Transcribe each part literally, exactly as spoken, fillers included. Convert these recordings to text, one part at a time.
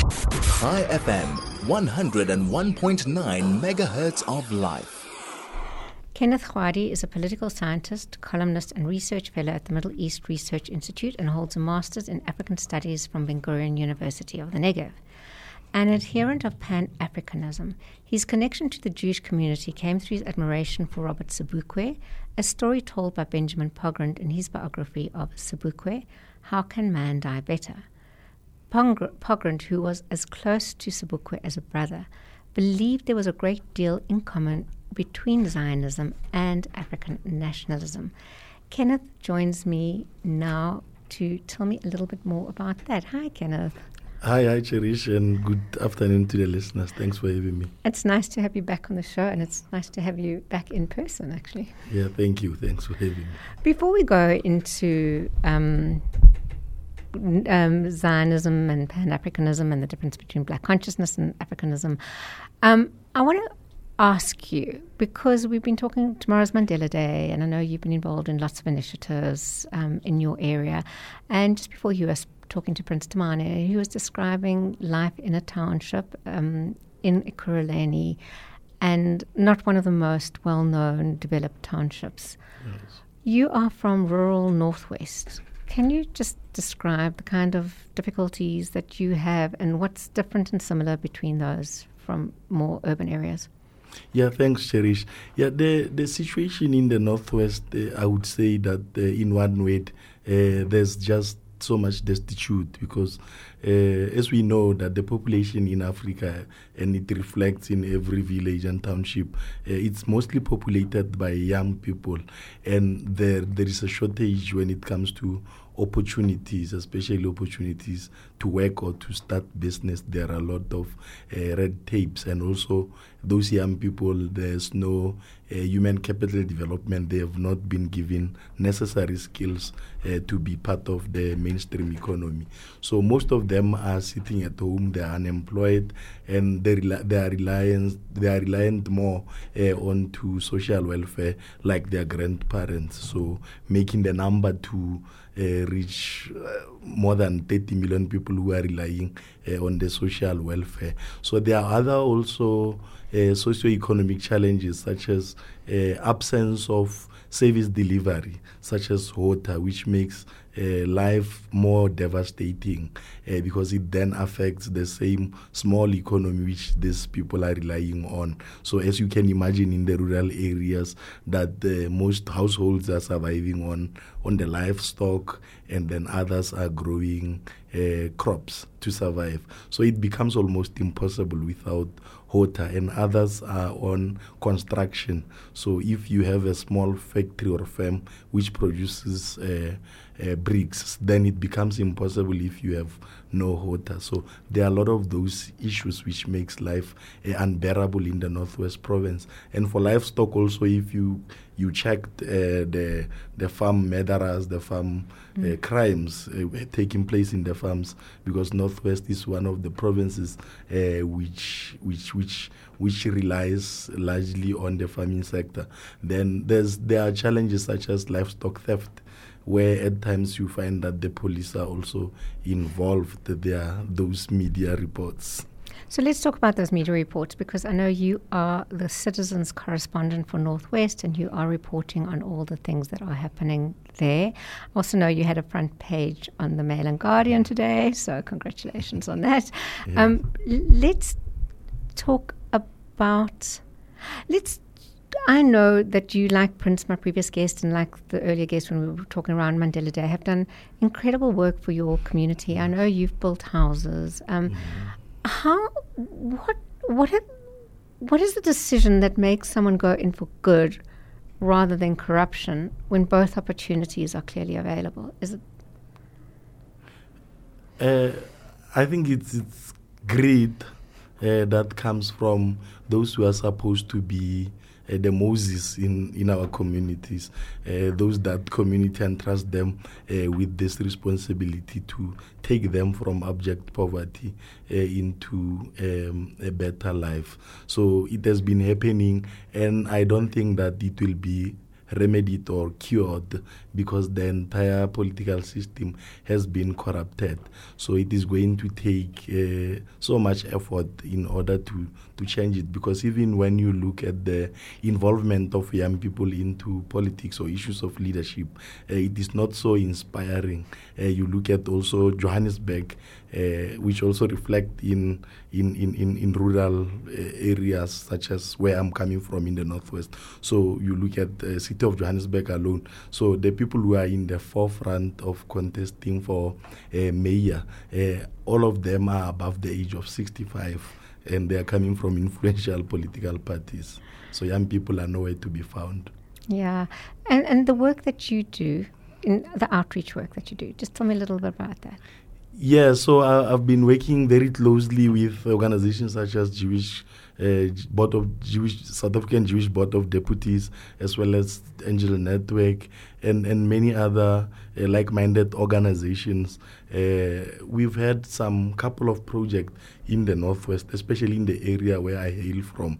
High F M, one oh one point nine megahertz of life. Kenneth Khwadi is a political scientist, columnist and research fellow at the Middle East Research Institute and holds a master's in African Studies from Ben Gurion University of the Negev. An adherent of Pan-Africanism, his connection to the Jewish community came through his admiration for Robert Sobukwe, a story told by Benjamin Pogrund in his biography of Sobukwe, How Can Man Die Better? Pogrund, who was as close to Sobukwe as a brother, believed there was a great deal in common between Zionism and African nationalism. Kenneth joins me now to tell me a little bit more about that. Hi, Kenneth. Hi, hi, Cherish, and good afternoon to the listeners. Thanks for having me. It's nice to have you back on the show, and it's nice to have you back in person, actually. Yeah, thank you. Thanks for having me. Before we go into um, um, Zionism and Pan-Africanism and the difference between Black consciousness and Africanism, um, I want to ask you, because we've been talking, tomorrow's Mandela Day, and I know you've been involved in lots of initiatives um, in your area. And just before you were talking to Prince Tamane, he was describing life in a township um, in Ekurhuleni, and not one of the most well-known developed townships. Yes. You are from rural Northwest. Can you just describe the kind of difficulties that you have and what's different and similar between those from more urban areas? Yeah, thanks, Cherish. Yeah, the, the situation in the Northwest, uh, I would say that uh, in one way, uh, there's just so much destitute because uh, as we know that the population in Africa, and it reflects in every village and township, uh, it's mostly populated by young people, and there there is a shortage when it comes to opportunities, especially opportunities to work or to start business. There are a lot of uh, red tapes, and also those young people, there's no uh, human capital development. They have not been given necessary skills uh, to be part of the mainstream economy. So most of them are sitting at home, they are unemployed, and they, rel- they are reliant they are reliant more uh, on to social welfare like their grandparents. So making the number to Uh, reach uh, more than thirty million people who are relying uh, on the social welfare. So there are other also uh, socio-economic challenges such as uh, absence of service delivery, such as water, which makes uh, life more devastating uh, because it then affects the same small economy which these people are relying on. So as you can imagine in the rural areas that uh, most households are surviving on, on the livestock, and then others are growing uh, crops to survive. So it becomes almost impossible without water, and others are on construction. So if you have a small factory or firm which produces uh, uh, bricks, then it becomes impossible if you have no water. So there are a lot of those issues which makes life uh, unbearable in the Northwest Province. And for livestock also, if you you checked uh, the the farm murderers, the farm mm. uh, crimes uh, taking place in the farms, because Northwest is one of the provinces uh, which which which which relies largely on the farming sector. Then there's there are challenges such as livestock theft, where at times you find that the police are also involved. There are those media reports. So let's talk about those media reports, because I know you are the citizens correspondent for Northwest and you are reporting on all the things that are happening there. I also know you had a front page on the Mail and Guardian today, so congratulations on that. Yeah. Um, let's talk about, let's I know that you, like Prince, my previous guest, and like the earlier guest when we were talking around Mandela Day, have done incredible work for your community. I know you've built houses. Um, mm-hmm. How, what, what, have, what is the decision that makes someone go in for good rather than corruption when both opportunities are clearly available? Is it? Uh, I think it's it's greed uh, that comes from those who are supposed to be Uh, the Moses in, in our communities, uh, those that community entrust them uh, with this responsibility to take them from abject poverty uh, into um, a better life. So it has been happening, and I don't think that it will be remedied or cured, because the entire political system has been corrupted. So it is going to take uh, so much effort in order to, to change it, because even when you look at the involvement of young people into politics or issues of leadership, uh, it is not so inspiring. Uh, you look at also Johannesburg, uh, which also reflect in in, in, in, in rural uh, areas such as where I'm coming from in the Northwest. So you look at the city of Johannesburg alone. So the people who are in the forefront of contesting for uh, mayor, uh, all of them are above the age of sixty-five, and they are coming from influential political parties. So young people are nowhere to be found. Yeah. And, and the work that you do, in the outreach work that you do, just tell me a little bit about that. Yeah, so I, I've been working very closely with organizations such as Jewish uh, Board of Jewish South African Jewish Board of Deputies, as well as Angel Network, and, and many other uh, like-minded organizations. Uh, we've had some couple of projects in the Northwest, especially in the area where I hail from.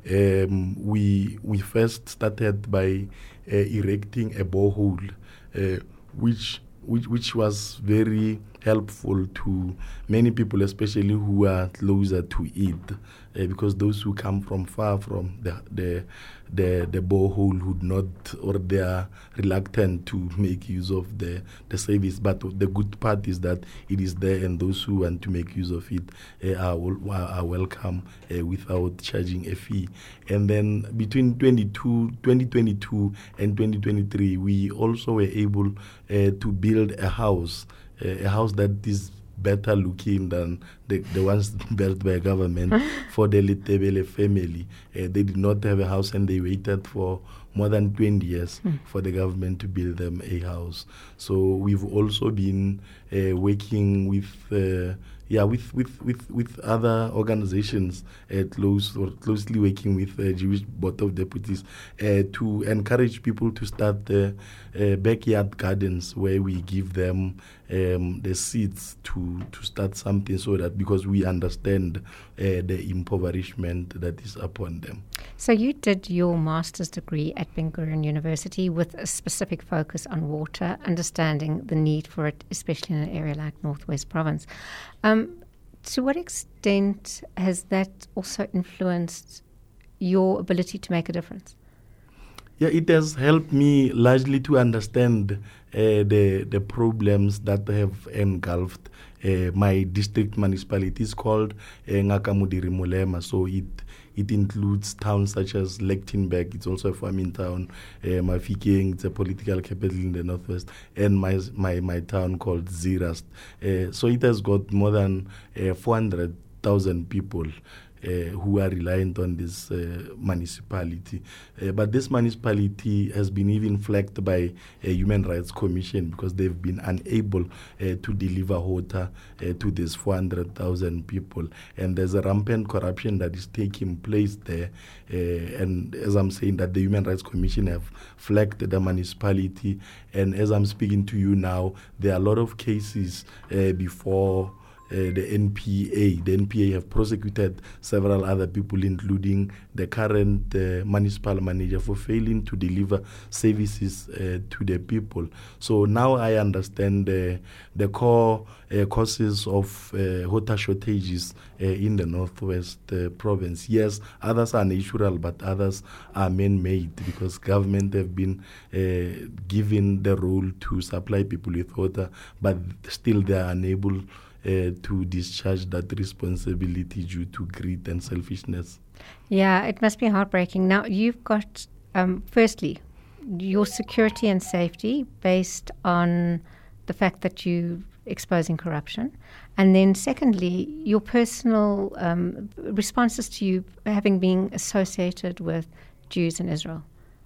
Um, we we first started by uh, erecting a borehole, uh, which which which was very helpful to many people, especially who are closer to it, uh, because those who come from far from the the the, the borehole would not, or they are reluctant to make use of the, the service. But the good part is that it is there, and those who want to make use of it uh, are, are welcome uh, without charging a fee. And then between twenty twenty-two and twenty twenty-three, we also were able uh, to build a house, uh, a house that is better looking than the, the ones built by government for the Letebele family. Uh, they did not have a house, and they waited for more than twenty years mm. for the government to build them a house. So we've also been uh, working with uh, yeah with, with, with, with other organizations uh, close or closely working with the uh, Jewish Board of Deputies uh, to encourage people to start uh, uh, backyard gardens, where we give them um, the seeds to, to start something, so that because we understand uh, the impoverishment that is upon them. So you did your master's degree at Ben Gurion University with a specific focus on water, understanding the need for it, especially in an area like Northwest Province. Um, to what extent has that also influenced your ability to make a difference? Yeah, it has helped me largely to understand uh, the the problems that have engulfed uh, my district municipality. It's called uh, Ngakamudiri Mulema, so it it includes towns such as Lichtenburg. It's also a farming town. Uh, Mafikeng, it's a political capital in the Northwest, and my my my town called Zeerust. Uh, so it has got more than uh, four hundred thousand people Uh, who are reliant on this uh, municipality. Uh, but this municipality has been even flagged by a Human Rights Commission because they've been unable uh, to deliver water uh, to these four hundred thousand people. And there's a rampant corruption that is taking place there. Uh, and as I'm saying, that the Human Rights Commission have flagged the municipality. And as I'm speaking to you now, there are a lot of cases uh, before Uh, the N P A. The N P A have prosecuted several other people, including the current uh, municipal manager, for failing to deliver services uh, to the people. So now I understand uh, the core uh, causes of uh, water shortages uh, in the Northwest uh, Province. Yes, others are natural, but others are man-made because government have been uh, given the role to supply people with water, but still they are unable Uh, to discharge that responsibility due to greed and selfishness. Yeah, it must be heartbreaking. Now, you've got, um, firstly, your security and safety based on the fact that you're exposing corruption. And then secondly, your personal um, responses to you having been associated with Jews in Israel.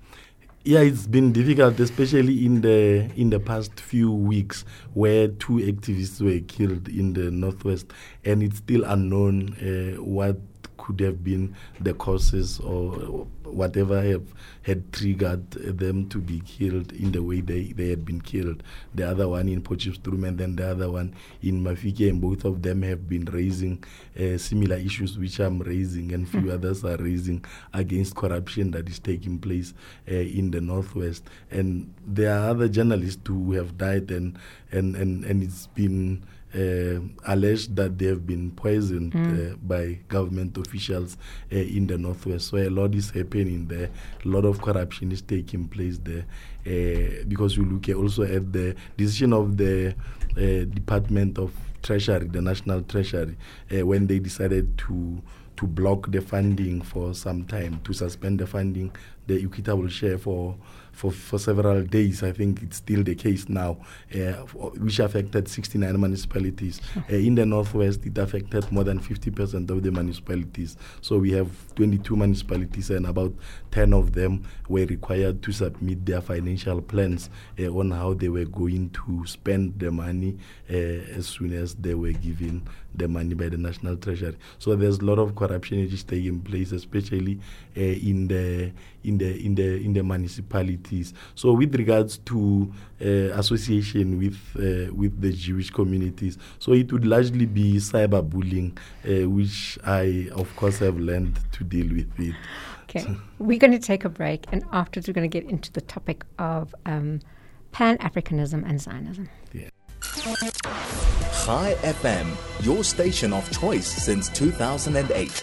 Yeah, it's been difficult, especially in the in the past few weeks, where two activists were killed in the Northwest, and it's still unknown uh, what could have been the causes or whatever have had triggered them to be killed in the way they, they had been killed. The other one in Potchefstroom and then the other one in Mafike, and both of them have been raising uh, similar issues which I'm raising and few mm. others are raising against corruption that is taking place uh, in the Northwest. And there are other journalists who have died, and and, and, and it's been Uh, alleged that they have been poisoned mm. uh, by government officials uh, in the Northwest. So a lot is happening there. A lot of corruption is taking place there. Uh, because you look at also at the decision of the uh, Department of Treasury, the National Treasury, uh, when they decided to to block the funding for some time, to suspend the funding, the equitable share for For, for several days. I think it's still the case now, uh, which affected sixty-nine municipalities. Uh, in the Northwest, it affected more than fifty percent of the municipalities. So we have twenty-two municipalities, and about ten of them were required to submit their financial plans uh, on how they were going to spend the money uh, as soon as they were given the money by the National Treasury. So there's a lot of corruption that is taking place, especially uh, in the in the in the in the municipalities. So with regards to uh, association with uh, with the Jewish communities, so it would largely be cyberbullying, uh, which I of course have learned to deal with it. Okay, so we're going to take a break, and afterwards we're going to get into the topic of um, Pan-Africanism and Zionism. Yeah. Chai F M, your station of choice since two thousand eight.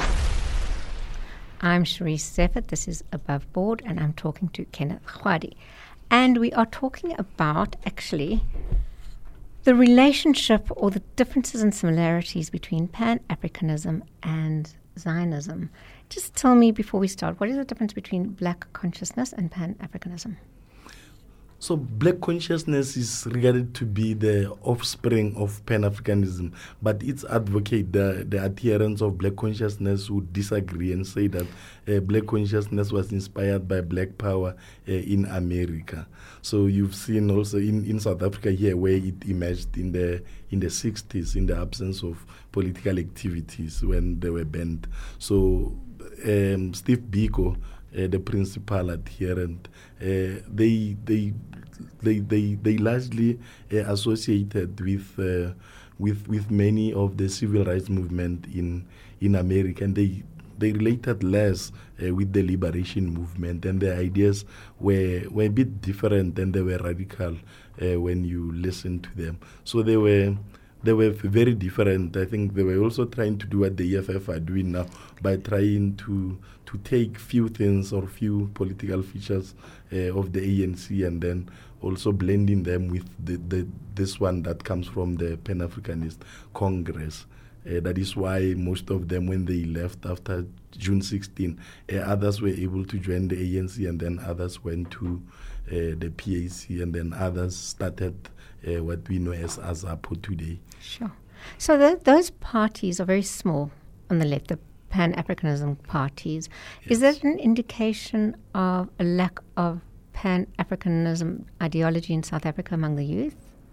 I'm Cherise Seffert. This is Above Board, and I'm talking to Kenneth Chwadi. And we are talking about, actually, the relationship or the differences and similarities between Pan-Africanism and Zionism. Just tell me before we start, what is the difference between Black consciousness and Pan-Africanism? So Black consciousness is regarded to be the offspring of Pan-Africanism, but its advocate, the, the adherents of Black consciousness, would disagree and say that uh, Black consciousness was inspired by Black power uh, in America. So you've seen also in, in South Africa here where it emerged in the in the sixties in the absence of political activities when they were banned. So um, Steve Biko, Uh, the principal adherent, uh, they they they they they largely uh, associated with uh, with with many of the civil rights movement in in America, and they they related less uh, with the liberation movement, and their ideas were were a bit different, and they were radical uh, when you listen to them. So they were. They were very different. I think they were also trying to do what the E F F are doing now by trying to to take few things or few political features uh, of the A N C and then also blending them with the, the this one that comes from the Pan-Africanist Congress. Uh, that is why most of them, when they left after June sixteenth, uh, others were able to join the A N C, and then others went to uh, the P A C, and then others started uh, what we know as AZAPO today. Sure. So the, those parties are very small on the left, the Pan-Africanism parties. Yes. Is that an indication of a lack of Pan-Africanism ideology in South Africa among the youth?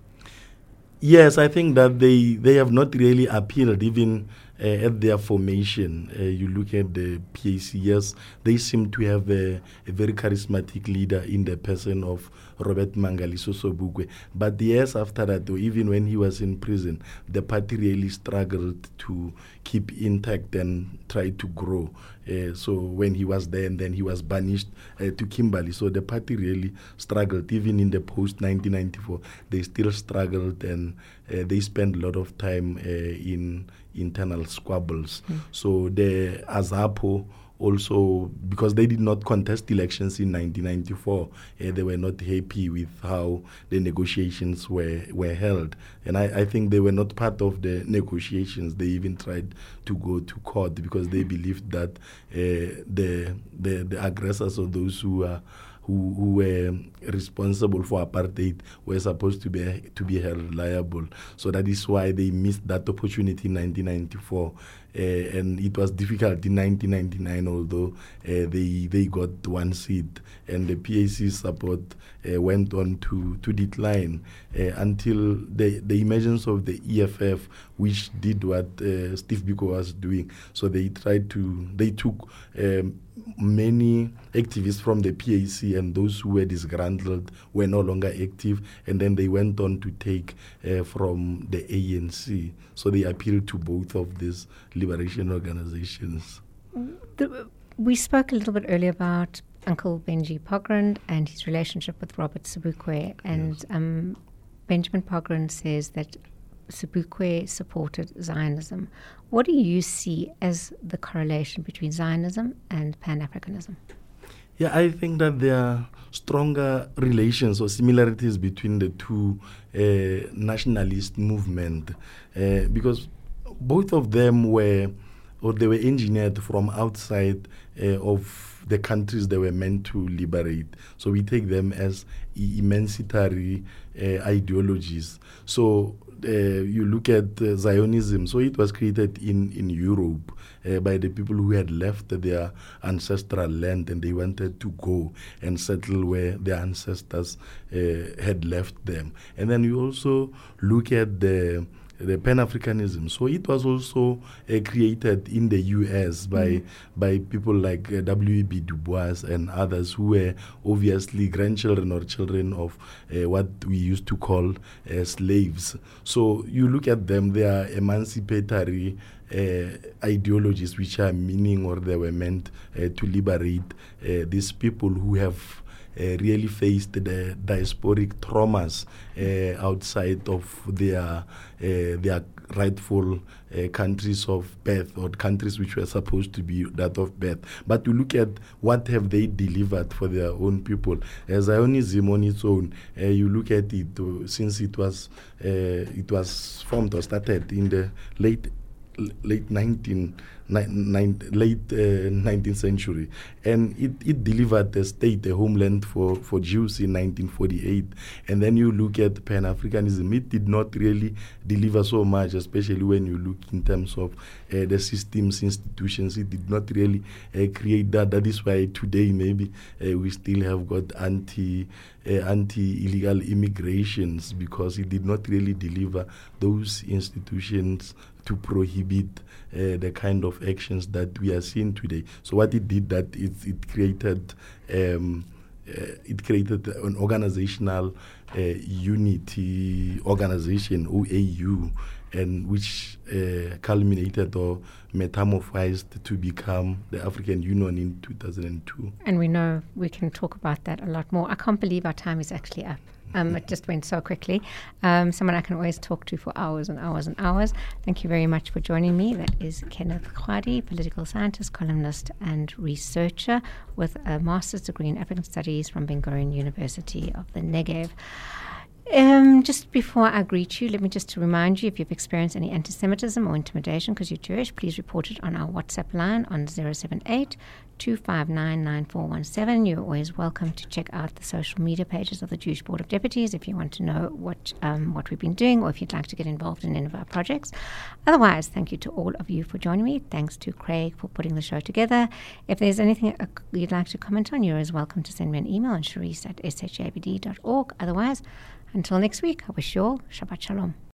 Yes, I think that they, they have not really appealed even uh, at their formation. Uh, you look at the P A C, yes, they seem to have a, a very charismatic leader in the person of Robert Mangaliso Sobukwe. But years after that, though, even when he was in prison, the party really struggled to keep intact and try to grow. Uh, so when he was there and then he was banished uh, to Kimberley. So the party really struggled. Even in the post nineteen ninety-four, they still struggled, and uh, they spent a lot of time uh, in internal squabbles. Mm. So the AZAPO also, because they did not contest elections in nineteen ninety-four, uh, they were not happy with how the negotiations were, were held. And I, I think they were not part of the negotiations. They even tried to go to court because they believed that uh, the, the the aggressors or those who are who, who were responsible for apartheid were supposed to be to be held liable. So that is why they missed that opportunity in nineteen ninety-four. Uh, and it was difficult in nineteen ninety-nine, although uh, they they got one seat, and the P A C support uh, went on to to decline uh, until the the emergence of the E F F, which did what uh, Steve Biko was doing. So they tried to they took um, many activists from the P A C, and those who were disgruntled were no longer active, and then they went on to take uh, from the A N C. So they appealed to both of these liberation organizations. The, we spoke a little bit earlier about Uncle Benji Pogrund and his relationship with Robert Sobukwe, and yes. um, Benjamin Pogrund says that Sobukwe supported Zionism. What do you see as the correlation between Zionism and Pan-Africanism? Yeah, I think that there are stronger relations or similarities between the two uh, nationalist movements uh, because both of them were, or they were engineered from outside uh, of the countries they were meant to liberate. So we take them as emancipatory uh, ideologies. So uh, you look at uh, Zionism, so it was created in, in Europe uh, by the people who had left their ancestral land and they wanted to go and settle where their ancestors uh, had left them. And then you also look at the the Pan-Africanism. So it was also uh, created in the U S by mm. by people like uh, W E B Du Bois and others who were obviously grandchildren or children of uh, what we used to call uh, slaves. So you look at them, they are emancipatory uh, ideologies which are meaning or they were meant uh, to liberate uh, these people who have Uh, really faced the diasporic traumas uh, outside of their uh, their rightful uh, countries of birth or countries which were supposed to be that of birth. But to look at what have they delivered for their own people. As Zionism on its own, uh, you look at it uh, since it was uh, it was formed or started in the late late nineteen ni- nine, late uh, nineteenth century, and it, it delivered a state, a homeland for, for Jews in nineteen forty-eight. And then you look at Pan-Africanism, it did not really deliver so much, especially when you look in terms of uh, the systems, institutions. It did not really uh, create that. That is why today maybe uh, we still have got anti uh, anti-illegal immigrations, because it did not really deliver those institutions to prohibit uh, the kind of actions that we are seeing today. So what it did, that it, it created um, uh, it created an organizational uh, unity organization, O A U, and which uh, culminated or metamorphosed to become the African Union in two thousand two. And we know we can talk about that a lot more. I can't believe our time is actually up. Um, it just went so quickly. Um, someone I can always talk to for hours and hours and hours. Thank you very much for joining me. That is Kenneth Khwadi, political scientist, columnist, and researcher with a master's degree in African Studies from Ben Gurion University of the Negev. Um, just before I greet you, let me just to remind you, if you've experienced any anti-Semitism or intimidation because you're Jewish, please report it on our WhatsApp line on zero seven eight, two five nine, nine four one seven. You're always welcome to check out the social media pages of the Jewish Board of Deputies if you want to know what um, what we've been doing, or if you'd like to get involved in any of our projects. Otherwise, thank you to all of you for joining me. Thanks to Craig for putting the show together. If there's anything uh, you'd like to comment on, you're as welcome to send me an email on Charisse at s h a b d dot org. Otherwise, until next week, I wish you all Shabbat Shalom.